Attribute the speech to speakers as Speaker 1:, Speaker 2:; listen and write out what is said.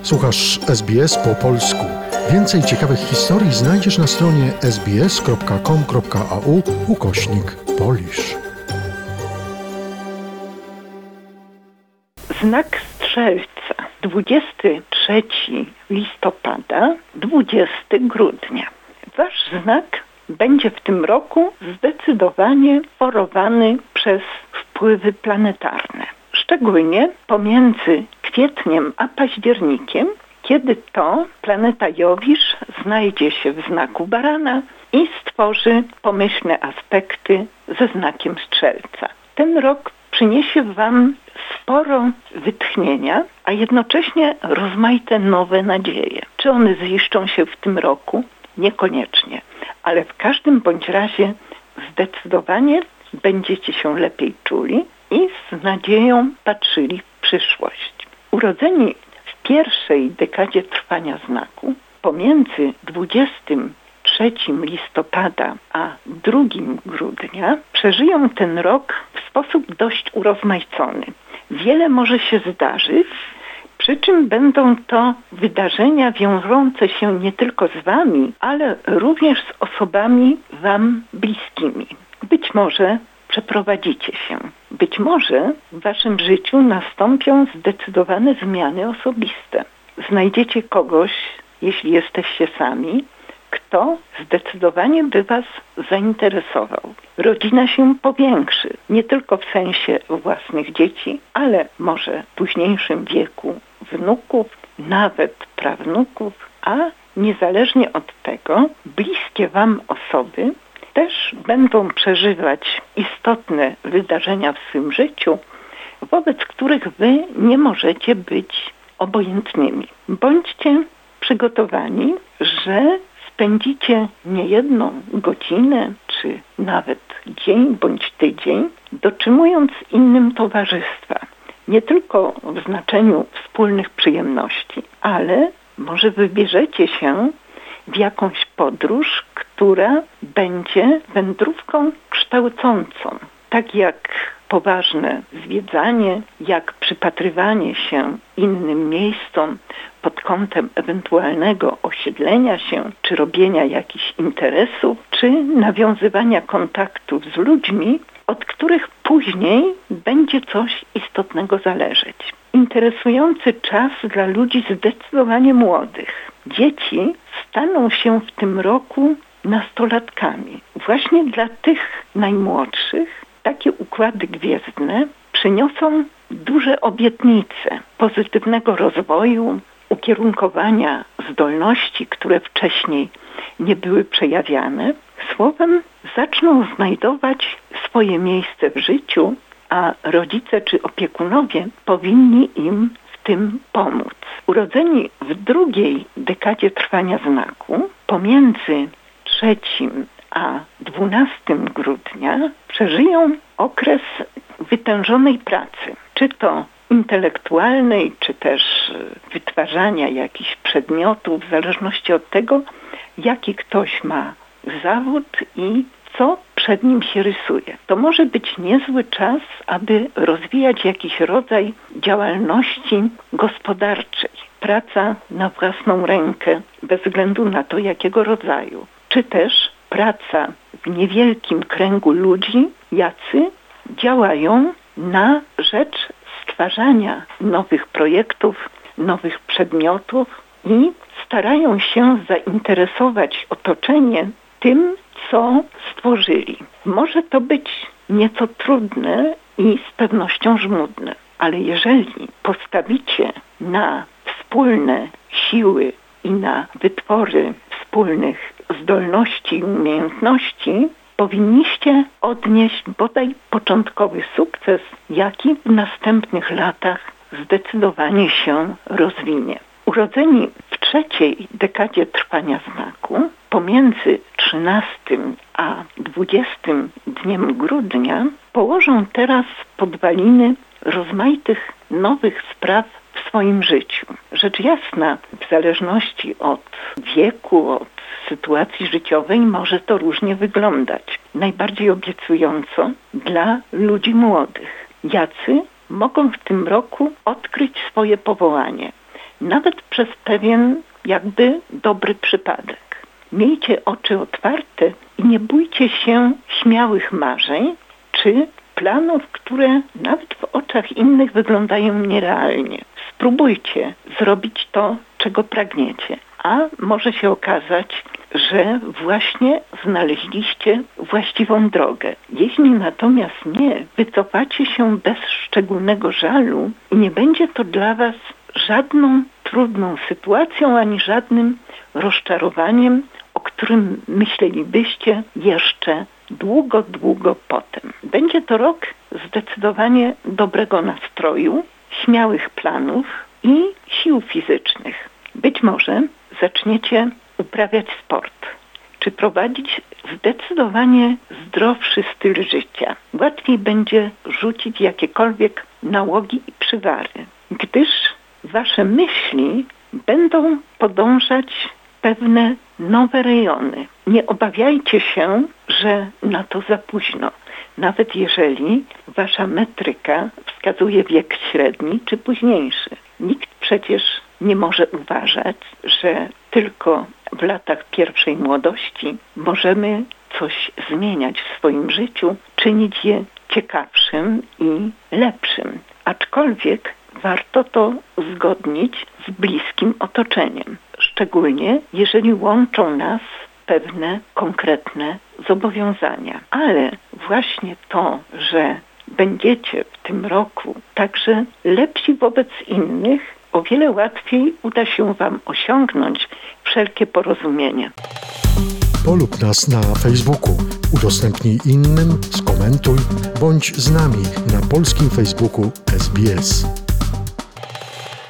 Speaker 1: Słuchasz SBS po polsku. Więcej ciekawych historii znajdziesz na stronie sbs.com.au/Polish.
Speaker 2: Znak Strzelca. 23 listopada, 20 grudnia. Wasz znak będzie w tym roku zdecydowanie forowany przez wpływy planetarne. Szczególnie pomiędzy kwietniem a październikiem, kiedy to planeta Jowisz znajdzie się w znaku Barana i stworzy pomyślne aspekty ze znakiem Strzelca. Ten rok przyniesie Wam sporo wytchnienia, a jednocześnie rozmaite nowe nadzieje. Czy one ziszczą się w tym roku? Niekoniecznie, ale w każdym bądź razie zdecydowanie będziecie się lepiej czuli i z nadzieją patrzyli w przyszłość. Urodzeni w pierwszej dekadzie trwania znaku, pomiędzy 23 listopada a 2 grudnia, przeżyją ten rok w sposób dość urozmaicony. Wiele może się zdarzyć, przy czym będą to wydarzenia wiążące się nie tylko z Wami, ale również z osobami Wam bliskimi. Być może przeprowadzicie się. Być może w Waszym życiu nastąpią zdecydowane zmiany osobiste. Znajdziecie kogoś, jeśli jesteście sami, kto zdecydowanie by Was zainteresował. Rodzina się powiększy, nie tylko w sensie własnych dzieci, ale może w późniejszym wieku wnuków, nawet prawnuków, a niezależnie od tego, bliskie Wam osoby też będą przeżywać istotne wydarzenia w swym życiu, wobec których Wy nie możecie być obojętnymi. Bądźcie przygotowani, że spędzicie niejedną godzinę, czy nawet dzień bądź tydzień, dotrzymując innym towarzystwa. Nie tylko w znaczeniu wspólnych przyjemności, ale może wybierzecie się w jakąś podróż, która będzie wędrówką kształcącą. Tak jak poważne zwiedzanie, jak przypatrywanie się innym miejscom pod kątem ewentualnego osiedlenia się, czy robienia jakichś interesów, czy nawiązywania kontaktów z ludźmi, od których później będzie coś istotnego zależeć. Interesujący czas dla ludzi zdecydowanie młodych. Dzieci staną się w tym roku nastolatkami. Właśnie dla tych najmłodszych takie układy gwiezdne przyniosą duże obietnice pozytywnego rozwoju, ukierunkowania zdolności, które wcześniej nie były przejawiane. Słowem, zaczną znajdować swoje miejsce w życiu, a rodzice czy opiekunowie powinni im w tym pomóc. Urodzeni w drugiej dekadzie trwania znaku, pomiędzy 3 a 12 grudnia przeżyją okres wytężonej pracy, czy to intelektualnej, czy też wytwarzania jakichś przedmiotów, w zależności od tego, jaki ktoś ma zawód i co przed nim się rysuje. To może być niezły czas, aby rozwijać jakiś rodzaj działalności gospodarczej. Praca na własną rękę, bez względu na to, jakiego rodzaju. Czy też praca w niewielkim kręgu ludzi, jacy działają na rzecz stwarzania nowych projektów, nowych przedmiotów i starają się zainteresować otoczenie tym, co stworzyli. Może to być nieco trudne i z pewnością żmudne, ale jeżeli postawicie na wspólne siły i na wytwory wspólnych zdolności i umiejętności, powinniście odnieść bodaj początkowy sukces, jaki w następnych latach zdecydowanie się rozwinie. Urodzeni w trzeciej dekadzie trwania znaku, pomiędzy 13 a 20 dniem grudnia, położą teraz podwaliny rozmaitych nowych spraw w swoim życiu. Rzecz jasna, w zależności od wieku, od sytuacji życiowej może to różnie wyglądać. Najbardziej obiecująco dla ludzi młodych. Jacy mogą w tym roku odkryć swoje powołanie. nawet przez pewien jakby dobry przypadek. Miejcie oczy otwarte i nie bójcie się śmiałych marzeń czy planów, które nawet w oczach innych wyglądają nierealnie. Spróbujcie zrobić to, czego pragniecie, a może się okazać, że właśnie znaleźliście właściwą drogę. Jeśli natomiast nie, wycofacie się bez szczególnego żalu i nie będzie to dla Was żadną trudną sytuacją, ani żadnym rozczarowaniem, o którym myślelibyście jeszcze długo, długo potem. Będzie to rok zdecydowanie dobrego nastroju, śmiałych planów i sił fizycznych. Być może zaczniecie uprawiać sport, czy prowadzić zdecydowanie zdrowszy styl życia. Łatwiej będzie rzucić jakiekolwiek nałogi i przywary, gdyż Wasze myśli będą podążać pewne nowe rejony. Nie obawiajcie się, że na to za późno. Nawet jeżeli Wasza metryka wskazuje wiek średni czy późniejszy. Nikt przecież nie może uważać, że tylko w latach pierwszej młodości możemy coś zmieniać w swoim życiu, czynić je ciekawszym i lepszym. Aczkolwiek warto to uzgodnić z bliskim otoczeniem. Szczególnie jeżeli łączą nas pewne konkretne zobowiązania. Ale właśnie to, że będziecie w tym roku także lepsi wobec innych, o wiele łatwiej uda się Wam osiągnąć wszelkie porozumienie.
Speaker 1: Polub nas na Facebooku, udostępnij innym, skomentuj, bądź z nami na polskim Facebooku SBS.